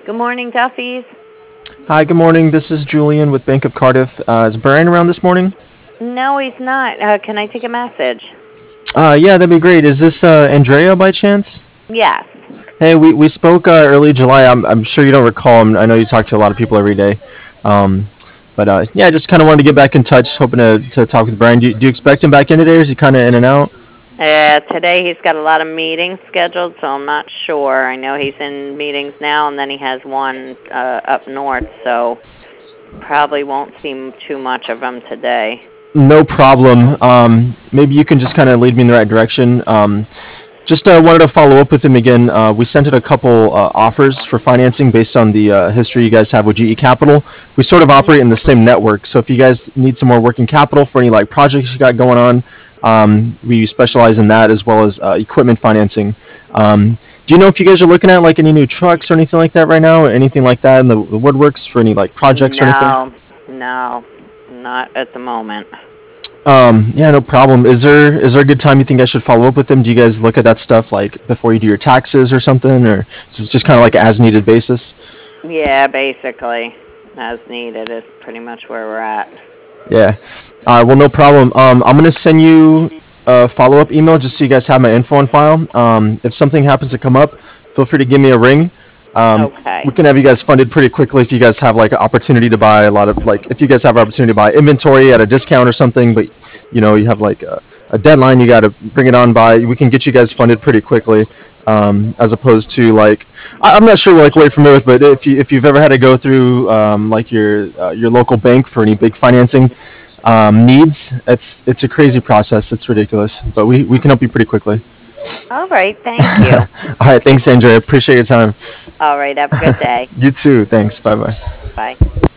Good morning, Duffy's. Hi, good morning. This is Julian with Bank of Cardiff. Is Brian around this morning? No, he's not. Can I take a message? Yeah, that'd be great. Is this Andrea by chance? Yes. Hey, we spoke early July. I'm sure you don't recall. I know you talk to a lot of people every day. Um, but yeah, just kind of wanted to get back in touch, hoping to talk with Brian. Do you expect him back in today, or is he kind of in and out? Today he's got a lot of meetings scheduled, so I'm not sure. I know he's in meetings now, and then he has one up north, so probably won't see too much of him today. No problem. Maybe you can just kind of lead me in the right direction. Just wanted to follow up with him again. We sent in a couple offers for financing based on the history you guys have with GE Capital. We sort of operate in the same network, so if you guys need some more working capital for any like projects you got going on, we specialize in that as well as equipment financing. Do you know if you guys are looking at like any new trucks or anything like that right now, or anything like that in the woodworks for any like projects or anything? No, not at the moment. Yeah, no problem. Is there a good time you think I should follow up with them? Do you guys look at that stuff like before you do your taxes or something, or is it just kind of like as needed basis? Yeah, basically, as needed is pretty much where we're at. Yeah. Well, no problem. I'm gonna send you a follow up email just so you guys have my info on file. If something happens to come up, feel free to give me a ring. We Okay. can have you guys funded pretty quickly if you guys have like an opportunity to buy a lot of like if you guys have an opportunity to buy inventory at a discount or something, but you have like a deadline you got to bring it on by. We can get you guys funded pretty quickly, as opposed to like I'm not sure like what you're familiar with, but if you've ever had to go through like your local bank for any big financing needs, it's a crazy process. It's ridiculous, but we can help you pretty quickly. All right. Thank you. All right, thanks, Andrea. Appreciate your time. All right. Have a good day. You too. Thanks. Bye bye. Bye.